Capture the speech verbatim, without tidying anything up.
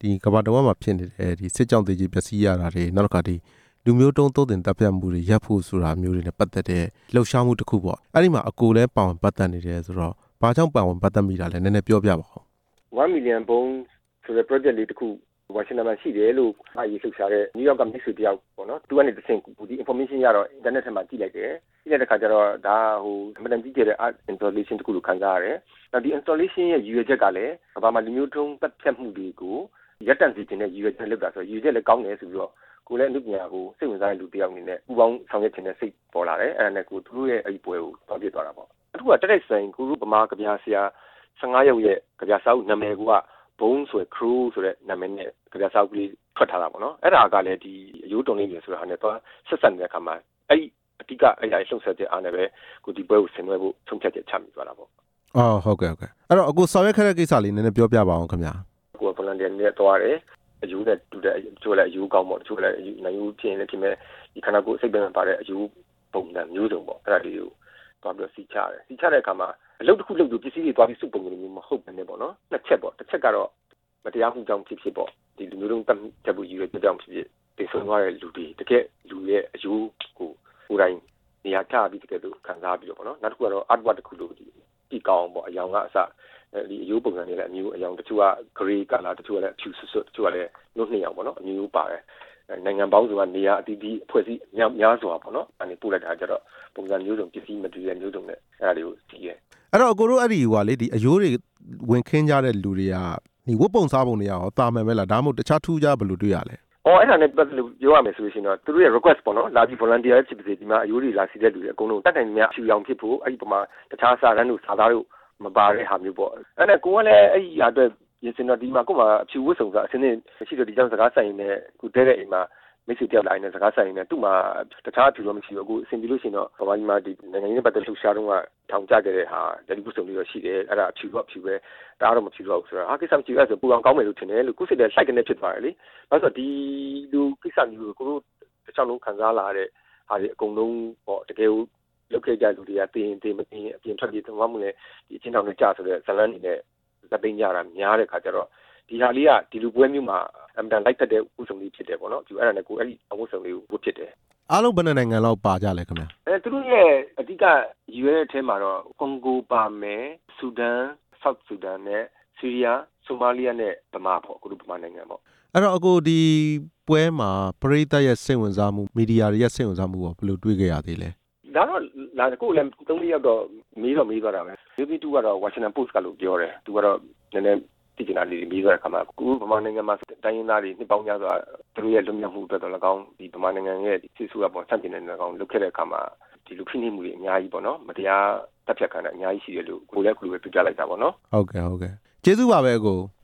ဒီကဘာတော်မှာဖြစ်နေတဲ့ဒီစစ်ကြောင်းတွေကြီးပျက်စီးရတာတွေနောက်တစ်ခါဒီလူမျိုးတုံးသုံးတင်တပ်ဖြတ်မှုတွေရပ်ဖို့ဆိုတာမျိုးတွေနဲ့ပတ်သက်တဲ့လှုပ်ရှားမှုတစ်ခုပေါ့အဲ့ဒီမှာအကိုလည်းပါဝင်ပတ်သက်နေတယ်ဆိုတော့ဘာကြောင့်ပါဝင်ပတ်သက်မိတာလဲနည်းနည်းပြောပြပါဦး one million bone ဆိုတဲ့ project လေးတစ်ခုဝါရှင်တန်မှာရှိတယ်လို့အားရလှုပ်ရှားတဲ့ New York ကမိတ်ဆွေတယောက်ပေါ့နော်သူကနေတစ်ဆင့်ဒီ information ရတော့ internet ထဲမှာကြည့်လိုက်တယ်ကြည့်တဲ့အခါကျတော့ဒါဟိုအမှန်တန်ကြည့်တဲ့ art installation တစ်ခုလို့ခံစားရတယ်နောက်ဒီ installation ရဲ့ရည်ရွယ်ချက်ကလည်းဘာမှလူမျိုးတုံးတပ်ဖြတ်မှုတွေကိုရပ်တန့်စေခြင်းနဲ့ရည်ရွယ်ချက်လုပ်တာဆိုရည်ရွယ်ချက်လည်းကောင်းတယ်ဆိုပြီးတော့ကိုလည်းအမှုပညာကိုစိတ်ဝင်စားတဲ့လူတယောက်အနေနဲ့ပူပေါင်းဆောင်ရွက်ခြင်းနဲ့စိတ်ပေါ်လာတယ်အဲ့ဒါနဲ့ကိုသူတို့ရဲ့အဲ့ဒီပွဲကိုတောင်းပြသွားတာပေါ့အခုကတက်တက်ဆိုင်ကိုတို့ဗမာကဗျာဆရာfifteenရုပ်ရဲ့ကဗျာစာအုပ်နာမည်ကဘုံဆိုရယ် crew ဆိုတဲ့နာမည်နဲ့ကြပြစာအုပ်ကလေးထွက်ထားတာပေါ့နော်အဲ့ဒါကလည်းဒီအယိုးတုံလေးတွေဆိုတာနဲ့တော့ဆက်ဆက်နေတဲ့အခါမှာအဲ့ဒီအတိကအဲ့ဒီလှုပ်ဆက်တဲ့အားနဲ့ပဲကိုဒီပွဲကိုဆင်နွှဲဖို့ဆုံးဖြတ်ချက်ချမိသွားတာပေါ့အော်ဟုတ်ကဲ့ဟုတ်ကဲ့အဲ့တော့အခုဆောင်ရွက်ခဲ့တဲ့ကိစ္စလေးနည်းနည်းပြောပြပါအောင်ခင်ဗျာကိုက volunteer နဲ့တွားတယ်အယိုးနဲ့တူတဲ့ချိုးလည်းအယိုးကောင်းပေါ့ချိုးလည်းနိုင်ယူဖြစ်ရင်လည်းဖြစ်မဲ့ဒီခန္ဓာကိုယ်စိတ်ပြန်ပါတဲ့အယိုးပုံစံမျိုးစုံပေါ့အဲ့ဒါလေးကိုတွားပြီးစီချတယ်စီချတဲ့အခါမှာအလုပ်တစ်ခုလုပ်လို့ပစ္စည်းတွေတွားပြီးစုပုံလိုမျိုးမဟုတ်ဘူးနဲ့ပေါ့နော်နှစ်ချက်ပေါ့တစ်ချက်ကတော့မတရားမှုကြောင့်ဖြစ်ဖြစ်ပေါ့ဒီလူမျိုးလုံးတက်တက်ဖို့ရည်ရွယ်ချက်ကြောင့်ဖြစ်ဖြစ်တည်ဆုံသွားတဲ့လူတွေတကယ်လူရဲ့အယိုးကိုကိုယ်တိုင်နေရာချပြီးတကယ်လို့ခံစားပြီးတော့ပေါ့နော်နောက်တစ်ခုကတော့ artwork တစ်ခုလို့ဒီဒီကောင်းပေါ့အယောင်ကအစဒီအယိုးပုံစံတွေလည်းအမျိုးအယောင်တချို့က grey color တချို့ကလည်းဖြူဆွတ်ဆွတ်တချို့ကလည်းနှုတ်နှစ်အောင်ပေါ့နော်အမျိုးပါတယ်နိုင်ငံပေါင်းစုံကနေရာအသီးသီးအဖွဲ့အစည်းများစွာပေါ့နော်အဲ့ဒီပို့လိုက်တာကြတော့ပုံစံမျိုးစုံပစ္စည်း material မျိုးစုံနဲ့အဲ့ဒါတွေကိုကြည့်ရဲအဲ့တော့အကိုတို့အဲ့ဒီဟိုကလေဒီအယိုးတွေဝင်ခင်းကြတဲ့လူတွေကဒီဝတ်ပုံစားပုံတွေရောတာမယ်ပဲလားဒါမှမဟုတ်တခြားထူးခြားဘယ်လိုတွေ့ရလဲအော်အဲ့ဒါနဲ့ပတ်သက်လို့ပြောရမယ်ဆိုလို့ရှိရင်တော့သူတို့ရဲ့ request ပေါ့နော်လာပြီး volunteer ဖြစ်ပါစေဒီမှာအယိုးတွေလာစီတဲ့လူတွေအကုန်လုံးတက်တိုင်များဖြူအောင်ဖြစ်ဖို့အဲ့ဒီပုံမှာတခြားစာတန်းတို့စာသားတို့မပါတဲ့ဟာမျိုးပေါ့အဲ့ဒါကိုကလည်းအဲ့ဒီအတွက်ရင်စင်တော့ဒီမှာကိုမှအဖြူဝတ်စုံစားအစင်းနဲ့ရှိတော့ဒီကြောင့်စကားဆိုင်နေခုတဲတဲ့အိမ်မှာမိတ်ဆွေတယောက်လာရင်စကားဆိုင်နေသူ့မှာတခြားအဖြူတော့မရှိဘူးအခုအဆင်ပြေလို့ရှိရင်တော့ဗမာပြည်မှာဒီနိုင်ငံရေးပတ်သက်လှုပ်ရှားတော့ကထောင်ကျခဲ့တဲ့ဟာတယ်လီဝတ်စုံလေးတော့ရှိတယ်အဲ့ဒါအဖြူတော့အဖြူပဲဒါကတော့မဖြူတော့ဘူးဆိုတော့ဟာကိစ္စမရှိဘူးအဲ့ဆိုပူအောင်ကောင်းမယ်လို့ထင်တယ်လို့ကိုယ်စိတ်လည်း site ကနေဖြစ်သွားတယ်လေဘာလို့ဆိုတော့ဒီလူကိစ္စမျိုးကိုကိုတို့တစ်ချောင်းလုံးခံစားလာရတဲ့ဟာဒီအကုန်လုံးပေါ့တကယ်ကိုလောက်ခဲ့ကြလူတွေကတင်းတင်းမတင်းအပြင်ထွက်ပြီးသွားမှုနဲ့ဒီအချင်းတောင်တွေကြာဆိုတဲ့ဇလန်းနေနဲ့လက်သိမ်းကြတာများတဲ့ခါကျတော့ဒီဟာလေးကဒီလူပွဲမျိုးမှာအမှန်တန်လိုက်တဲ့ဥဆောင်လေးဖြစ်တယ်ပေါ့နော်ဒီအဲ့ဒါနဲ့ကိုအဲ့ဒီအဝတ်ဆောင်လေးကိုဝတ်ဖြစ်တယ်အားလုံးဘယ်နိုင်ငံလောက်ပါကြလဲခင်ဗျာအဲသူတို့ရဲ့အဓိကရွေးတဲ့အထဲမှာတော့ကွန်ဂိုပါမယ်ဆူဒန်ဆော့ဆူဒန်နဲ့ဆီးရီးယားဆိုမာလီယာနဲ့ဗမာပေါ့အခုတို့ဗမာနိုင်ငံပေါ့အဲ့တော့အခုဒီပွဲမှာပရိသတ်ရဲ့စိတ်ဝင်စားမှုမီဒီယာတွေရဲ့စိတ်ဝင်စားမှုကိုဘယ်လိုတွေးခဲ့ရသေးလဲဒါတော့လာကိုလည်းသုံးလေးရောက်တော့မေးတော့မေးသွားတာပဲယူပီတူကတော့ Washington Post ကလို့ပြောတယ်သူကတော့နည်းနည်းသိကျင်တာလေးမေးသွားတဲ့ခါမှာကိုဗမာနိုင်ငံမှာတိုင်းရင်းသားတွေနှစ်ပေါင်းများစွာသူတို့ရဲ့လွတ်မြောက်မှုအတွက်တော့၎င်းဒီဗမာနိုင်ငံရဲ့စစ်ဆူကပေါ်ဆန့်ကျင်တဲ့၎င်းလုပ်ခဲ့တဲ့အခါမှာဒီလူဖိနှိပ်မှုတွေအများကြီးပေါ့နော်မတရားတပ်ဖြတ်ခံတာအများကြီးရှိတယ်လို့ကိုလည်းကိုလိုပဲပြပြလိုက်တာပေါ့နော်ဟုတ်ကဲ့ဟုတ်ကဲ့ကျေးဇူးပါပဲကို